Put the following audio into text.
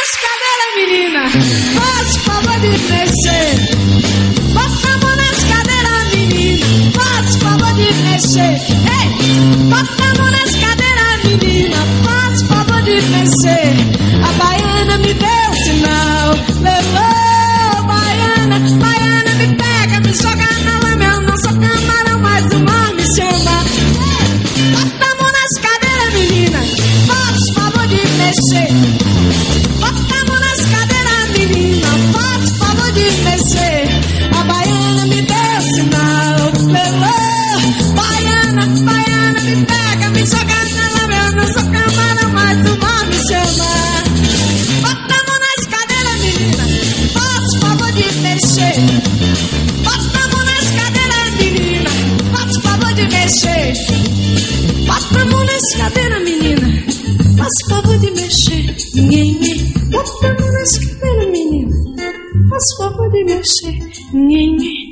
nas cadeiras, menina. Faz o favor de mexer. Bota a mão nas cadeiras, menina. Faz o favor de mexer. Ei, bota a mão nas cadeiras, menina. Faz o favor de mexer. A baiana me deu sinal. Lelô, baiana, baiana me pega, me joga na lama. Eu não sou camarão, mas o mar me chama. Bota a mão nas cadeiras, menina. Faz o favor de mexer. Bota a mão nas cadeiras, menina. Faz o favor de mexer. A baiana me deu sinal. Lelô, baiana, baiana me pega, me joga na lama. Eu não sou camarão, mas o mar me chama. Bota a mão nas cadeiras, menina. Faz o favor de mexer. Bota a mão nas cadeiras, menina. Faz o favor de mexer. Bota a mão nas cadeiras, menina. Faz o favor de mexer. Bota a mão nas cadeiras, menina. Faz o favor de mexer.